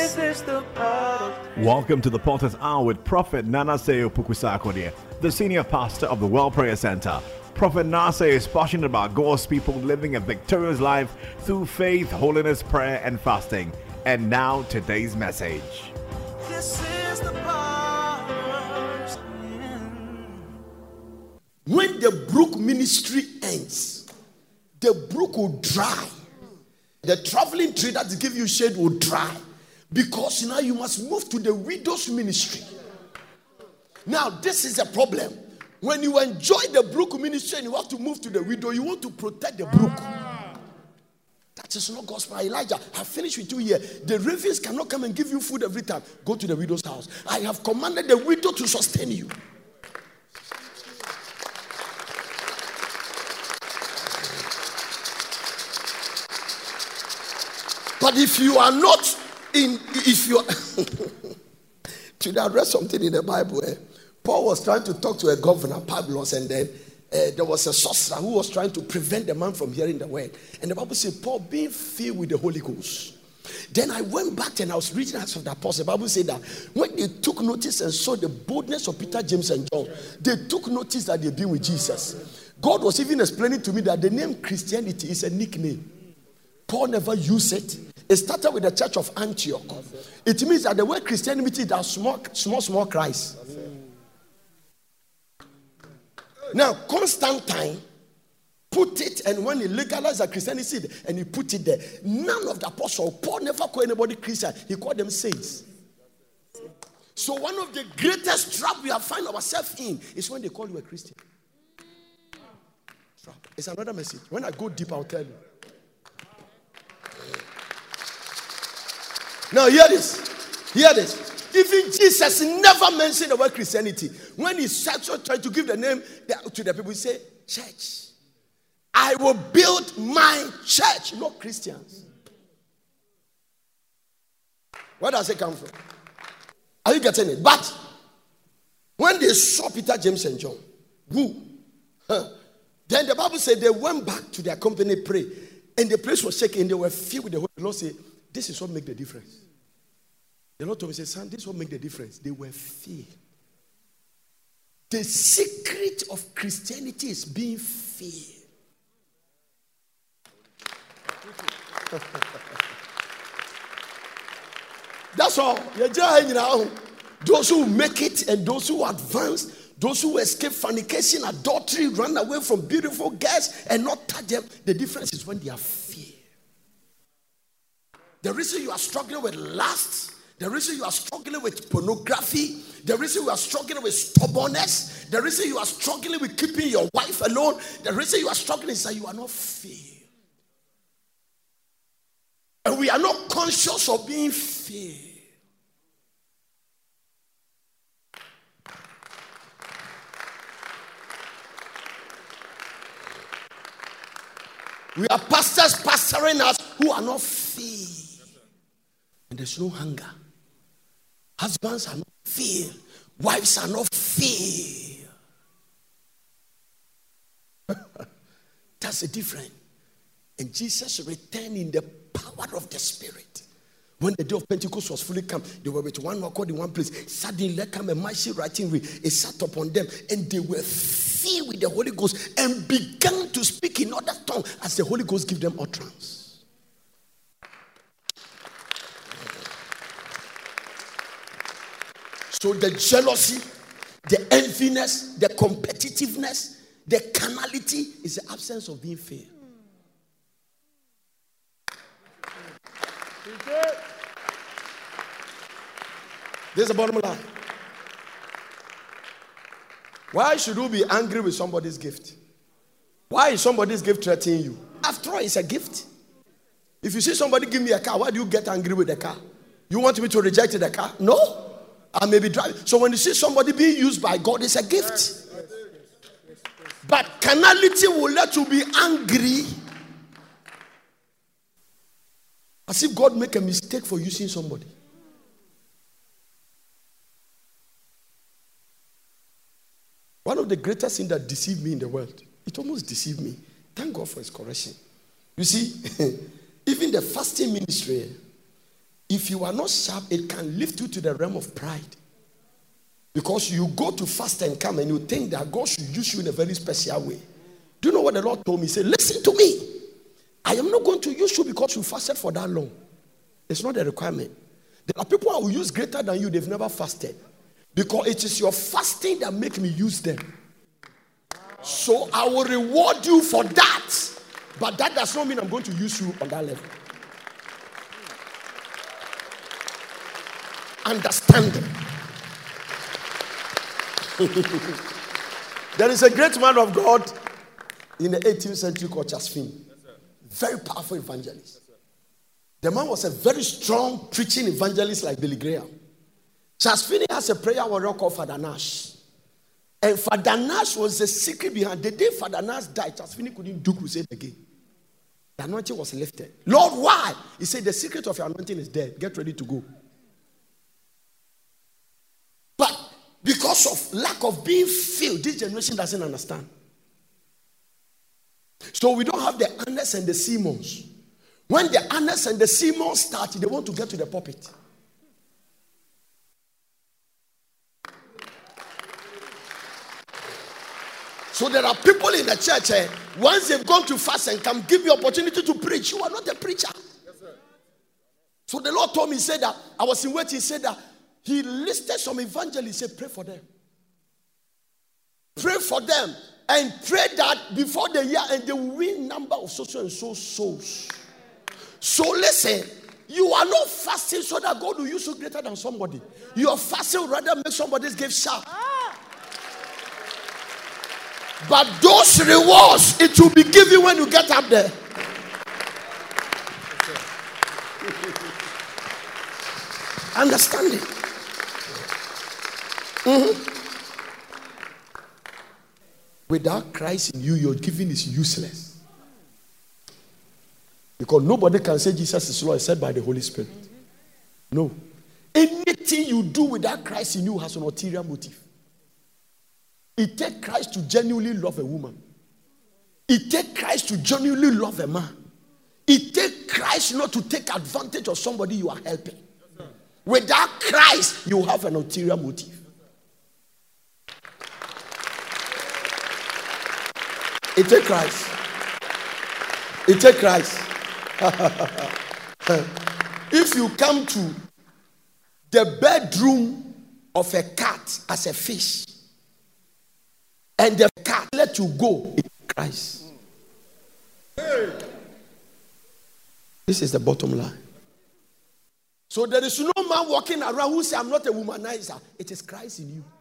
This is the part. Welcome to the Potter's Hour with Prophet Nanase Opoku-Sarkodie, the senior pastor of the World Prayer Center. Prophet Nase is passionate about God's people living a victorious life through faith, holiness, prayer, and fasting. And now, today's message. This is the part. When the brook ministry ends, the brook will dry. The traveling tree that give you shade will dry. Because now you must move to the widow's ministry. Now, this is a problem. When you enjoy the brook ministry and you have to move to the widow, you want to protect the brook. That is not gospel. Elijah, I finished with you here. The ravens cannot come and give you food every time. Go to the widow's house. I have commanded the widow to sustain you. But if you are not if you are today I read something in the Bible. Paul was trying to talk to a governor, Pablos, and then there was a sorcerer who was trying to prevent the man from hearing the word. And the Bible said, Paul being filled with the Holy Ghost. Then I went back and I was reading Acts of the Apostles. The Bible said that when they took notice and saw the boldness of Peter, James, and John, they took notice that they've been with Jesus. God was even explaining to me that the name Christianity is a nickname. Paul never used it. It started with the church of Antioch. It means that the word Christianity is small Christ. Now, Constantine put it, and when he legalized the Christianity and he put it there, none of the apostles, Paul never called anybody Christian, he called them saints. So one of the greatest traps we have found ourselves in is when they call you a Christian. Trap. It's another message. When I go deep, I'll tell you. Now hear this. Hear this. Even Jesus never mentioned the word Christianity. When he tried to give the name to the people, he said, church. I will build my church, not Christians. Where does it come from? Are you getting it? But when they saw Peter, James, and John, then the Bible said they went back to their company, pray, and the place was shaking. They were filled with the Holy Ghost. The Lord said, this is what makes the difference. The Lord told me, son, this is what makes the difference. They were filled. The secret of Christianity is being filled. That's all. Those who make it and those who advance, those who escape fornication, adultery, run away from beautiful girls and not touch them, the difference is when they are filled. The reason you are struggling with lust, the reason you are struggling with pornography, the reason you are struggling with stubbornness, the reason you are struggling with keeping your wife alone, the reason you are struggling is that you are not filled. And we are not conscious of being filled. We are pastors pastoring us who are not filled. And there's no hunger. Husbands are not filled. Wives are not filled. That's the difference. And Jesus returned in the power of the Spirit. When the day of Pentecost was fully come, they were with one accord in one place. Suddenly there came a mighty writing ring. It sat upon them, and they were filled with the Holy Ghost and began to speak in other tongue as the Holy Ghost gave them utterance. So the jealousy, the enviness, the competitiveness, the carnality is the absence of being filled. This is the bottom line. Why should you be angry with somebody's gift? Why is somebody's gift threatening you? After all, it's a gift. If you see somebody give me a car, why do you get angry with the car? You want me to reject the car? No. I may be driving. So when you see somebody being used by God, it's a gift. But carnality will let you be angry. As if God make a mistake for using somebody. One of the greatest things that deceived me in the world, it almost deceived me. Thank God for his correction. You see, even the fasting ministry, if you are not sharp, it can lift you to the realm of pride. Because you go to fast and come and you think that God should use you in a very special way. Do you know what the Lord told me? He said, listen to me. I am not going to use you because you fasted for that long. It's not a requirement. There are people who will use greater than you. They've never fasted. Because it is your fasting that makes me use them. So I will reward you for that. But that does not mean I'm going to use you on that level. Understanding. There is a great man of God in the 18th century called Charles Finney. Very powerful evangelist. The man was a very strong preaching evangelist like Billy Graham. Charles Finney has a prayer warrior called Father Nash. And Father Nash was the secret behind. The day Father Nash died, Charles Finney couldn't do crusade again. The anointing was lifted. Lord, why? He said, the secret of your anointing is dead. Get ready to go. But because of lack of being filled, this generation doesn't understand. So we don't have the Annas and the Simons. When the Annas and the Simons start, they want to get to the pulpit. So there are people in the church, once they've gone to fast and come, give you opportunity to preach. You are not a preacher. Yes, sir. So the Lord told me, he said that, I was in waiting, he said that, he listed some evangelists, he said, pray for them. Pray for them. And pray that before the year, and they will win number of so and so souls. So listen, you are not fasting so that God will use you greater than somebody. You are fasting rather make somebody's gift sharp. But those rewards, it will be given when you get up there. Understand it? Mm-hmm. Without Christ in you, your giving is useless. Because nobody can say Jesus is Lord except by the Holy Spirit. No. Anything you do without Christ in you has an ulterior motive. It takes Christ to genuinely love a woman. It takes Christ to genuinely love a man. It takes Christ not to take advantage of somebody you are helping. Without Christ, you have an ulterior motive. It takes Christ. It takes Christ. If you come to the bedroom of a cat as a fish, and the cat let you go, it's Christ. This is the bottom line. So there is no man walking around who says, I'm not a womanizer. It is Christ in you.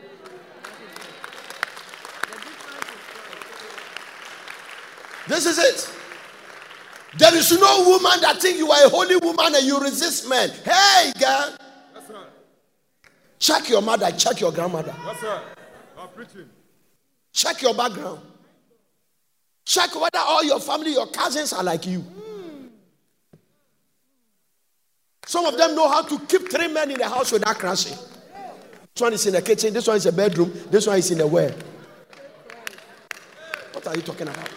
This is it. There is no woman that thinks you are a holy woman and you resist men. Hey, girl. That's right. Check your mother, check your grandmother. That's right. I'm preaching. Check your background. Check whether all your family, your cousins are like you. Some of them know how to keep 3 men in the house without crashing. This one is in the kitchen, this one is a bedroom, this one is in the well. What are you talking about?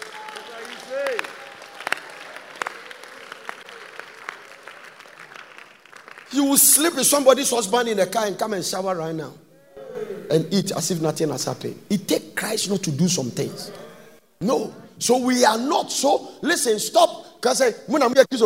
You will sleep with somebody's husband in the car and come and shower right now and eat as if nothing has happened. It takes Christ not to do some things. No. So we are not. So listen, stop. Because say, no.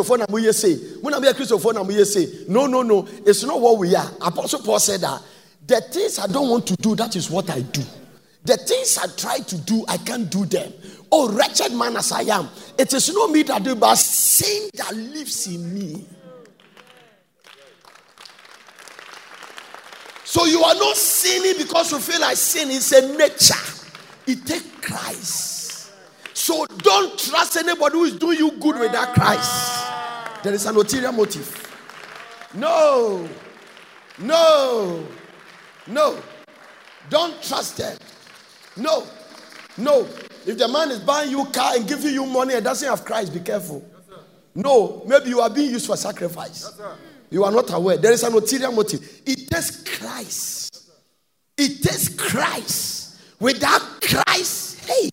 It's not what we are. Apostle Paul said that the things I don't want to do, that is what I do. The things I try to do, I can't do them. Oh, wretched man as I am, it is not me that do, but sin that lives in me. So you are not sinning because you feel like sin is a nature. It takes Christ. So don't trust anybody who is doing you good without Christ. There is an ulterior motive. No. Don't trust them. No. If the man is buying you a car and giving you money and doesn't have Christ, be careful. No, maybe you are being used for sacrifice. You are not aware. There is an ulterior motive. It takes Christ. It takes Christ. Without Christ, hey,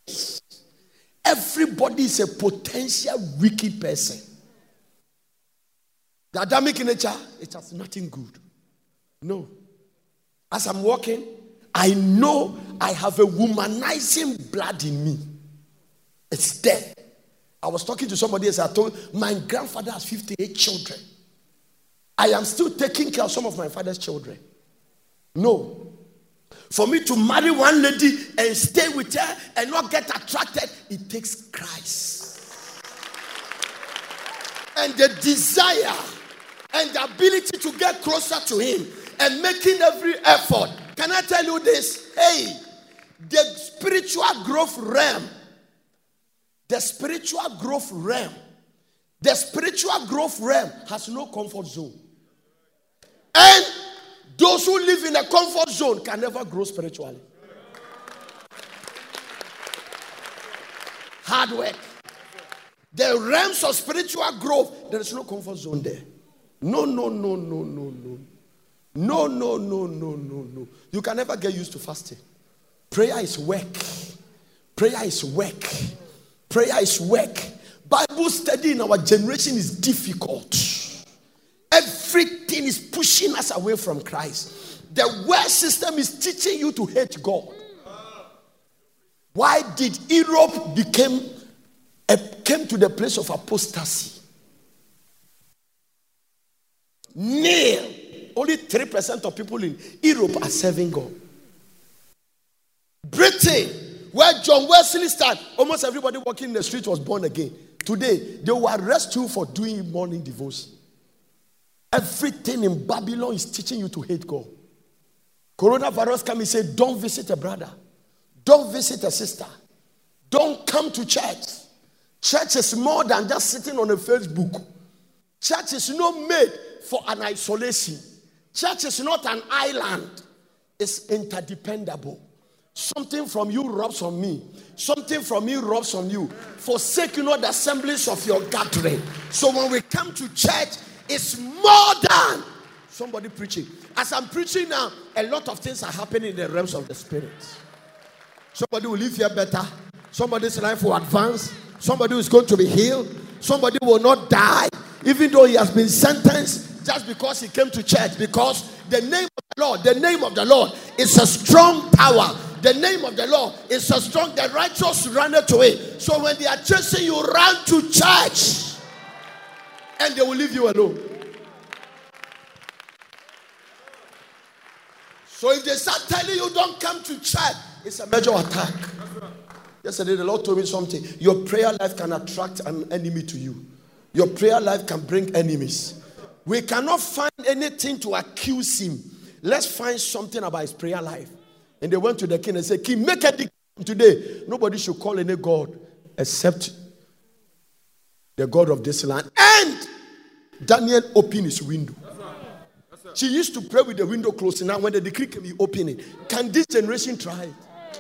everybody is a potential wicked person. The Adamic nature, it has nothing good. No. As I'm walking, I know I have a womanizing blood in me. It's there. I was talking to somebody else. I told my grandfather has 58 children. I am still taking care of some of my father's children. No. For me to marry one lady and stay with her and not get attracted, it takes Christ. And the desire and the ability to get closer to him and making every effort. Can I tell you this? Hey, the spiritual growth realm has no comfort zone. And those who live in a comfort zone can never grow spiritually. Hard work. The realms of spiritual growth, there is no comfort zone there. No. You can never get used to fasting. Prayer is work. Bible study in our generation is difficult. Everything is pushing us away from Christ. The world system is teaching you to hate God. Why did Europe came to the place of apostasy? Nil. Only 3% of people in Europe are serving God. Britain, where John Wesley started, almost everybody walking in the street was born again. Today, they will arrest you for doing morning devotion. Everything in Babylon is teaching you to hate God. Coronavirus come and say, don't visit a brother. Don't visit a sister. Don't come to church. Church is more than just sitting on a Facebook. Church is not made for an isolation. Church is not an island. It's interdependable. Something from you rubs on me. Something from me rubs on you. Forsake not the assemblies of your gathering. So when we come to church, it's more than somebody preaching. As I'm preaching now, a lot of things are happening in the realms of the spirit. Somebody will live here better. Somebody's life will advance. Somebody is going to be healed. Somebody will not die, even though he has been sentenced just because he came to church. Because the name of the Lord is a strong power. The name of the Lord is so strong, the righteous run to it. So when they are chasing you, run to church. And they will leave you alone. So if they start telling you don't come to church, it's a major attack. Yesterday the Lord told me something. Your prayer life can attract an enemy to you. Your prayer life can bring enemies. We cannot find anything to accuse him. Let's find something about his prayer life. And they went to the king and said, King, make a decree today. Nobody should call any God except the God of this land. And Daniel opened his window. She used to pray with the window closed. Now when the decree came, he opened it. Can this generation try it?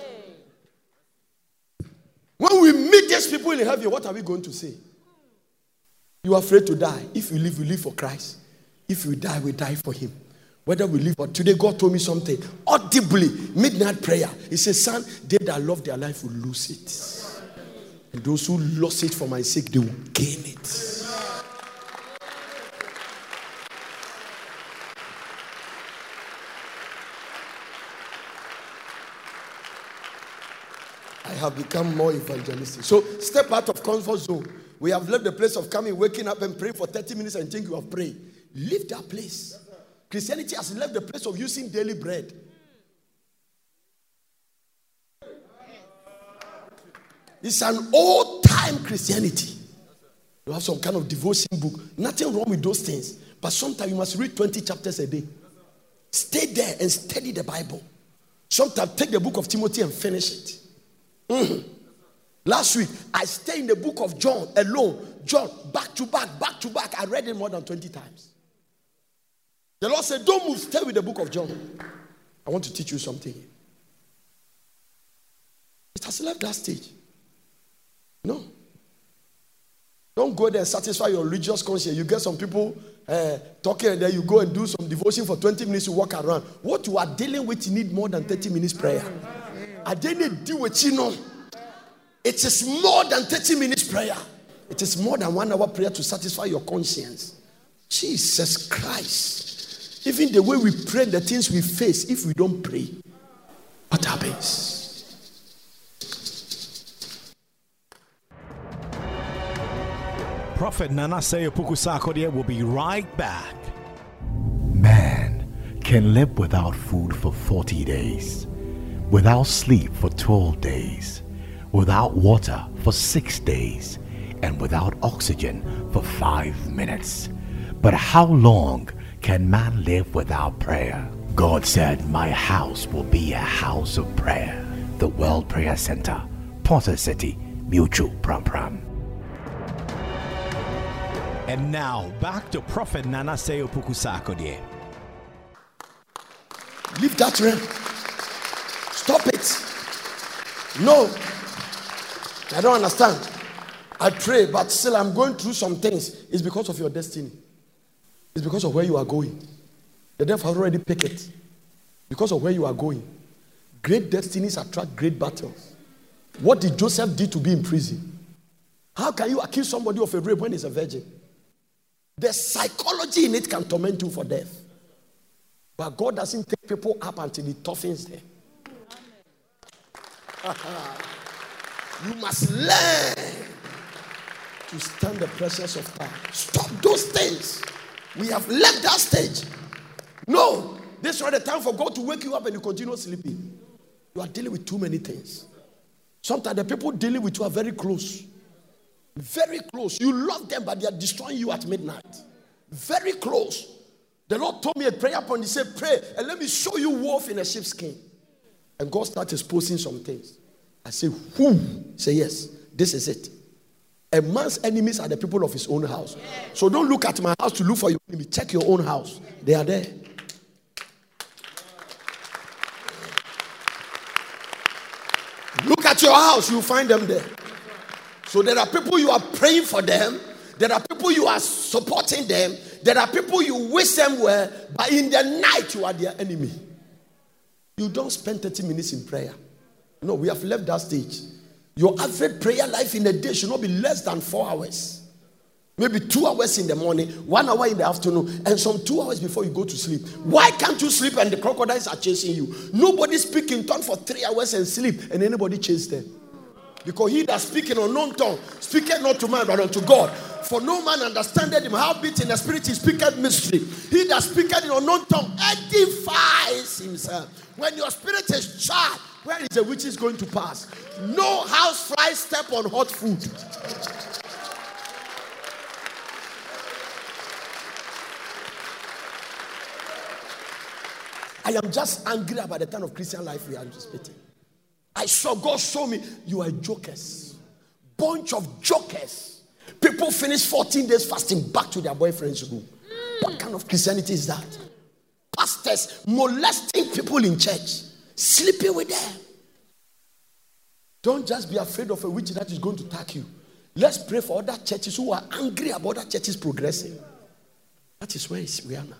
When we meet these people in heaven, what are we going to say? You are afraid to die. If you live, we live for Christ. If we die, we die for him. Whether we live or today, God told me something audibly, midnight prayer. He says, son, they that love their life will lose it. And those who lost it for my sake, they will gain it. I have become more evangelistic. So step out of comfort zone. We have left the place of coming, waking up and praying for 30 minutes and think you have prayed. Leave that place. Christianity has left the place of using daily bread. It's an old-time Christianity. You have some kind of devotion book. Nothing wrong with those things. But sometimes you must read 20 chapters a day. Stay there and study the Bible. Sometimes take the book of Timothy and finish it. Last week, I stayed in the book of John alone. John, back to back. I read it more than 20 times. The Lord said, don't move, stay with the book of John. I want to teach you something. It has left that stage. No. Don't go there and satisfy your religious conscience. You get some people talking and then you go and do some devotion for 20 minutes, you walk around. What you are dealing with, you need more than 30 minutes prayer. I didn't deal with you know. It is more than 30 minutes prayer. It is more than 1 hour prayer to satisfy your conscience. Jesus Christ. Even the way we pray, the things we face, if we don't pray, what happens? Prophet Nana Opoku Sarkodie will be right back. Man can live without food for 40 days, without sleep for 12 days, without water for 6 days, and without oxygen for 5 minutes. But how long can man live without prayer? God said, my house will be a house of prayer. The World Prayer Center, Potter City, Mutual Pram Pram. And now, back to Prophet Nana Opoku Sarkodie. Leave that realm. Stop it. No. I don't understand. I pray, but still I'm going through some things. It's because of your destiny. It's because of where you are going. The devil has already picked it. Because of where you are going. Great destinies attract great battles. What did Joseph do to be in prison? How can you accuse somebody of a rape when he's a virgin? The psychology in it can torment you for death. But God doesn't take people up until He toughens them. You must learn to stand the pressures of time. Stop those things. We have left that stage. No, this is not the time for God to wake you up and you continue sleeping. You are dealing with too many things. Sometimes the people dealing with you are very close. Very close. You love them, but they are destroying you at midnight. Very close. The Lord told me a prayer point. He said, pray and let me show you wolf in a sheepskin. And God started exposing some things. I say, who? Say, yes, this is it. A man's enemies are the people of his own house. So don't look at my house to look for your enemy. Check your own house. They are there. Look at your house. You'll find them there. So there are people you are praying for them. There are people you are supporting them. There are people you wish them well. But in the night, you are their enemy. You don't spend 30 minutes in prayer. No, we have left that stage. Your average prayer life in a day should not be less than 4 hours. Maybe 2 hours in the morning, 1 hour in the afternoon, and some 2 hours before you go to sleep. Why can't you sleep and the crocodiles are chasing you? Nobody speak in tongue for 3 hours and sleep, and anybody chase them. Because he that speak in unknown tongue speaketh not to man but unto God. For no man understandeth him, howbeit in the spirit he speaketh mystery. He that speaketh in unknown tongue edifies himself. When your spirit is charged, where is the witch is going to pass? No house fly step on hot food. I am just angry about the kind of Christian life we are anticipating. I saw God show me you are jokers. Bunch of jokers. People finish 14 days fasting back to their boyfriend's room. What kind of Christianity is that? Pastors molesting people in church, sleeping with them. Don't just be afraid of a witch that is going to attack you. Let's pray for other churches who are angry about other churches progressing. That is where we are now.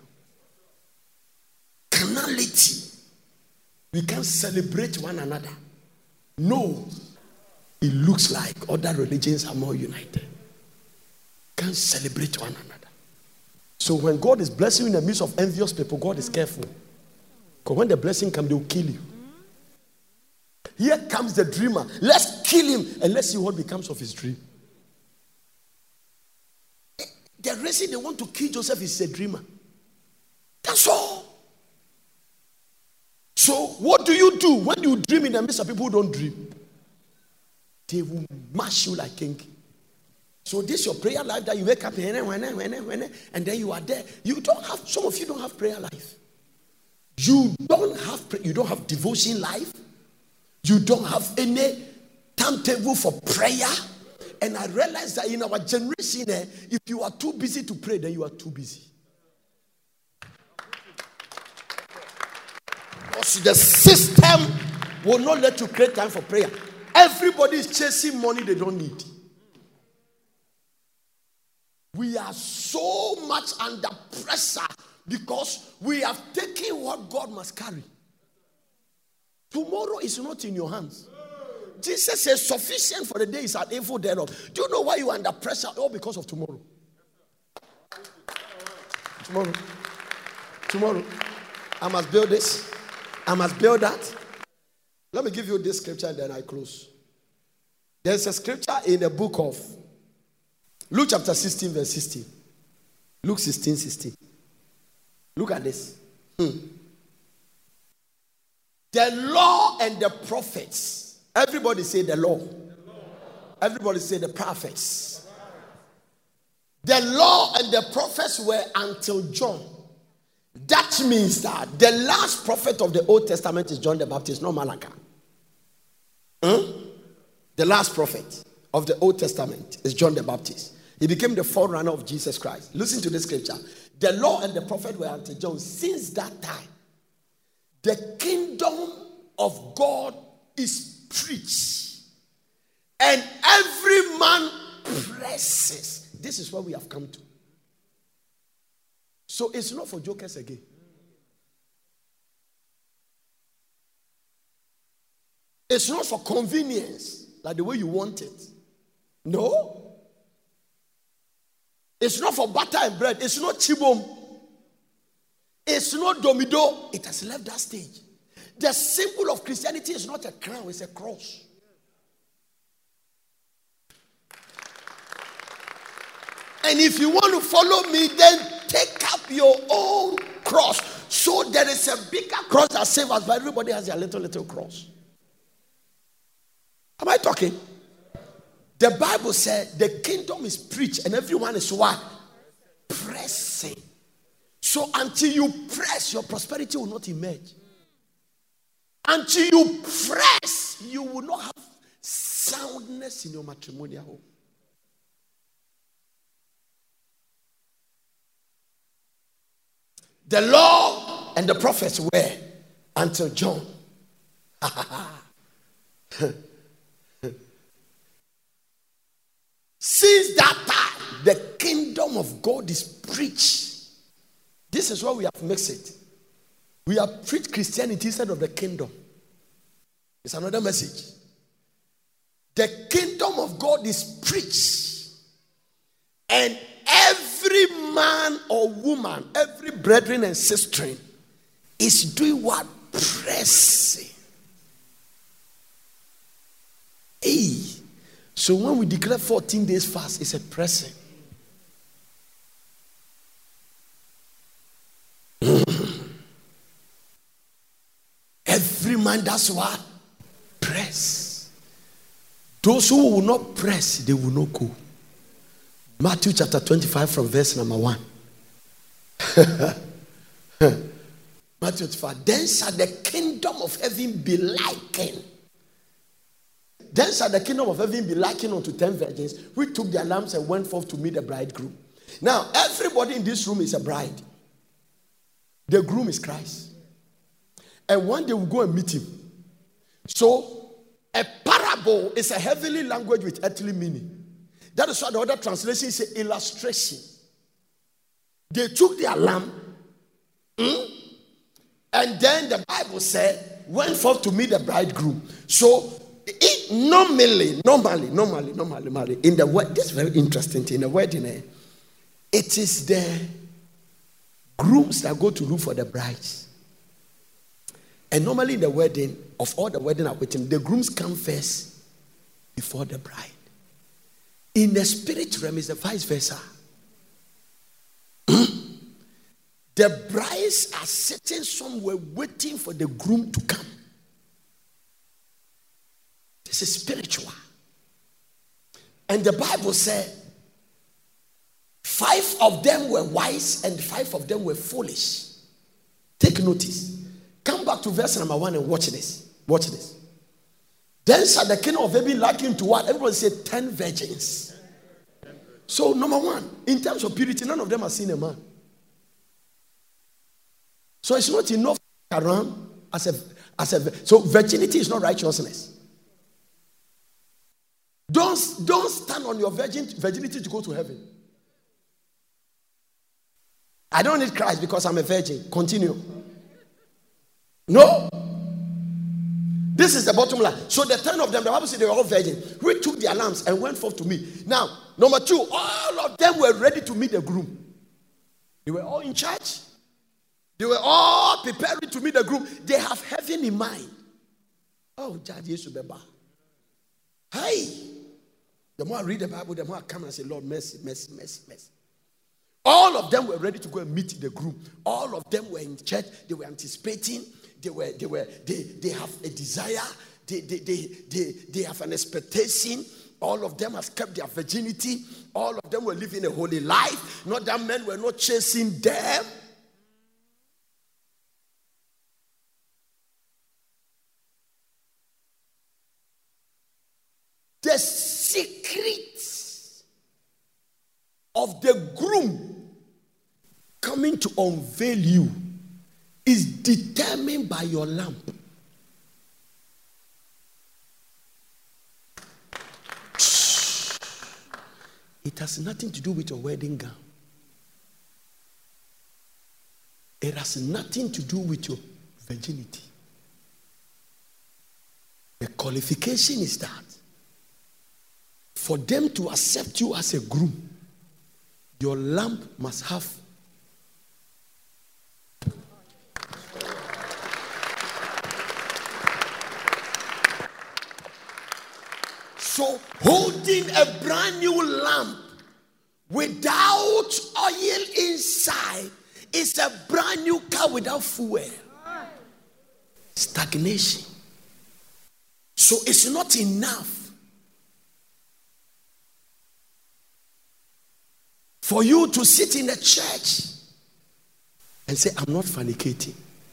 Carnality. We can't celebrate one another. No, it looks like other religions are more united. Can't celebrate one another. So when God is blessing you in the midst of envious people, God is careful. Because when the blessing comes, they will kill you. Here comes the dreamer. Let's kill him and let's see what becomes of his dream. The reason they want to kill Joseph is a dreamer. That's all. So what do you do when you dream in the midst of people who don't dream? They will mash you like king. So this is your prayer life that you wake up and then you are there. You don't have, some of you don't have prayer life. You don't have devotion life. You don't have any timetable for prayer. And I realize that in our generation, if you are too busy to pray, then you are too busy. Because the system will not let you create time for prayer. Everybody is chasing money they don't need. We are so much under pressure because we have taken what God must carry. Tomorrow is not in your hands. Jesus says sufficient for the day is at evil thereof. Do you know why you are under pressure? All because of tomorrow. Tomorrow. I must build this. I must build that. Let me give you this scripture and then I close. There's a scripture in the book of Luke chapter 16 verse 16. Luke 16:16. Look at this. The law and the prophets. Everybody say the law. Everybody say the prophets. The law and the prophets were until John. That means that the last prophet of the Old Testament is John the Baptist, not Malachi. The last prophet of the Old Testament is John the Baptist. He became the forerunner of Jesus Christ. Listen to this scripture. The law and the prophet were until John. Since that time, the kingdom of God is preached. And every man presses. This is what we have come to. So it's not for jokers again. It's not for convenience, like the way you want it. No. It's not for butter and bread. It's not chibom. It's not domido. It has left that stage. The symbol of Christianity is not a crown, it's a cross. And if you want to follow me, then take up your own cross. So there is a bigger cross that saves us, but everybody has their little cross. Am I talking? The Bible said the kingdom is preached and everyone is what? Pressing. So until you press, your prosperity will not emerge. Until you press, you will not have soundness in your matrimonial home. The law and the prophets were until John. Since that time, the kingdom of God is preached. This is why we have mixed it. We have preached Christianity instead of the kingdom. It's another message. The kingdom of God is preached. And every man or woman, every brethren and sister is doing what? Pressing. Hey. So when we declare 14 days fast, it's a pressing. Every man does what? Press. Those who will not press, they will not go. Matthew chapter 25 from verse number 1. Matthew 25. Then shall the kingdom of heaven be likened. Then shall the kingdom of heaven be likened unto 10 virgins, which took their lamps and went forth to meet the bridegroom. Now, everybody in this room is a bride. The groom is Christ. And one day we'll go and meet him. So, a parable is a heavenly language with earthly meaning. That is why the other translation is an illustration. They took their lamb, and then the Bible said, went forth to meet the bridegroom. So, normally, in the wedding, this is very interesting thing. In the wedding, it is the grooms that go to look for the brides. And normally in the wedding, of all the wedding I'm waiting, the grooms come first before the bride. In the spirit realm, is the vice versa. The brides are sitting somewhere waiting for the groom to come. This is spiritual. And the Bible said 5 of them were wise and 5 of them were foolish. Take notice. Come back to verse number 1 and watch this. Watch this. Then shall the kingdom of heaven be likened to what? Everybody said 10 virgins. So number 1, in terms of purity, none of them have seen a man. So it's not enough around as a so virginity is not righteousness. Don't stand on your virginity to go to heaven. I don't need Christ because I'm a virgin. Continue. No. This is the bottom line. So the 10 of them, the Bible said they were all virgins. We took their lamps and went forth to meet. Now, number 2, all of them were ready to meet the groom. They were all in church. They were all preparing to meet the group. They have heaven in mind. Oh, Judge Jesus Beba. Hey, the more I read the Bible, the more I come and say, Lord, mercy, mercy, mercy, mercy. All of them were ready to go and meet the group. All of them were in church. They were anticipating. They have a desire. They have an expectation. All of them have kept their virginity. All of them were living a holy life. Not that men were not chasing them. The secret of the groom coming to unveil you is determined by your lamp. It has nothing to do with your wedding gown. It has nothing to do with your virginity. The qualification is that for them to accept you as a groom, your lamp must have so holding a brand new lamp without oil inside is a brand new car without fuel. Stagnation. So it's not enough for you to sit in a church and say, I'm not fornicating.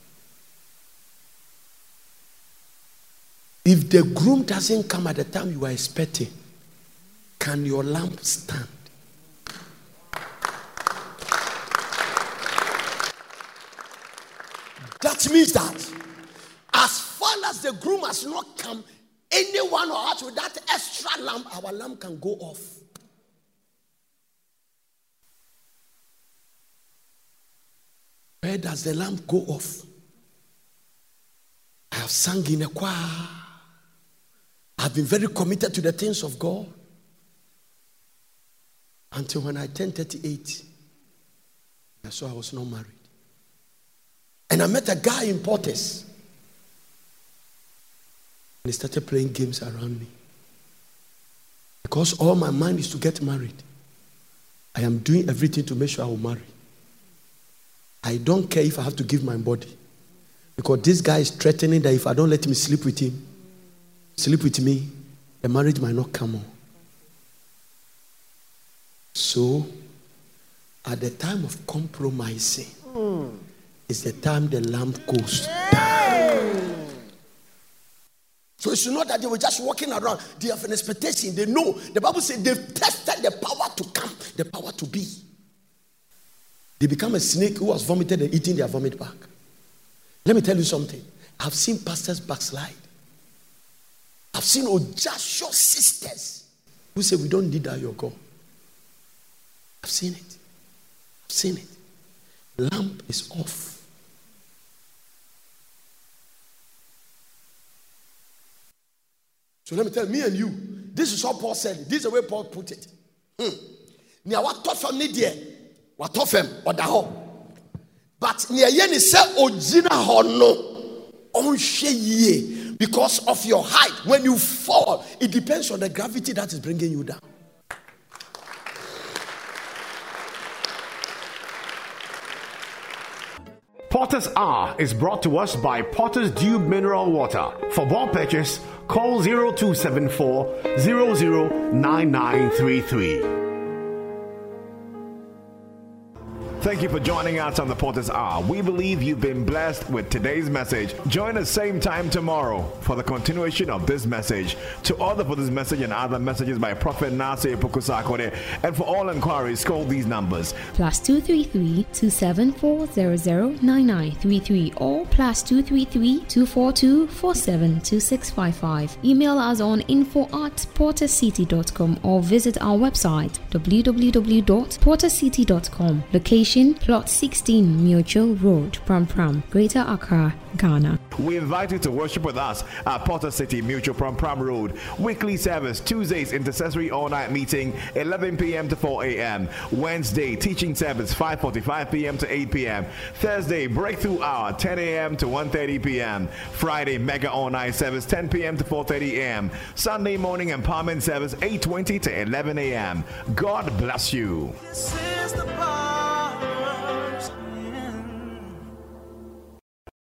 If the groom doesn't come at the time you are expecting, can your lamp stand? That means that as far as the groom has not come, anyone or us with that extra lamp, our lamp can go off. Where does the lamp go off? I have sung in a choir. I've been very committed to the things of God. Until when I turned 38, I saw I was not married. And I met a guy in Portes. And he started playing games around me. Because all my mind is to get married. I am doing everything to make sure I will marry. I don't care if I have to give my body. Because this guy is threatening that if I don't let him sleep with me, the marriage might not come on. So, at the time of compromising, is the time the lamp goes down. So it's not that they were just walking around. They have an expectation. They know. The Bible says they've tested the power to come, the power to be. They become a snake who was vomited and eating their vomit back. Let me tell you something. I've seen pastors backslide. I've seen Ojasho sisters who say, we don't need that, your God. I've seen it. I've seen it. Lamp is off. So let me tell me and you, this is what Paul said. This is the way Paul put it. Nia what tough am there? What tough am or the whole? But nia yeni se ojina hono onsheye because of your height. When you fall, it depends on the gravity that is bringing you down. Potter's Hour is brought to us by Potter's Dew Mineral Water. For more purchase, call 0274 009933. Thank you for joining us on the Potter's Hour. We believe you've been blessed with today's message. Join us same time tomorrow for the continuation of this message. To order for this message and other messages by Prophet Nasir Pukusakode, and for all inquiries, call these numbers: +233 274 009933 or +233 242 472655. Email us on info@portercity.com or visit our website www.portercity.com. Location location Plot 16 Mutual Road, Pram Pram, Greater Accra, Ghana. We invite you to worship with us at Potter City Mutual Pram Pram Road. Weekly service, Tuesdays intercessory all-night meeting 11 p.m. to 4 a.m. Wednesday teaching service 5:45 p.m. to 8 p.m. Thursday breakthrough hour 10 a.m. to 1:30 p.m. Friday mega all-night service 10 p.m. to 4:30 a.m. Sunday morning empowerment service 8:20 to 11 a.m. God bless you. This is the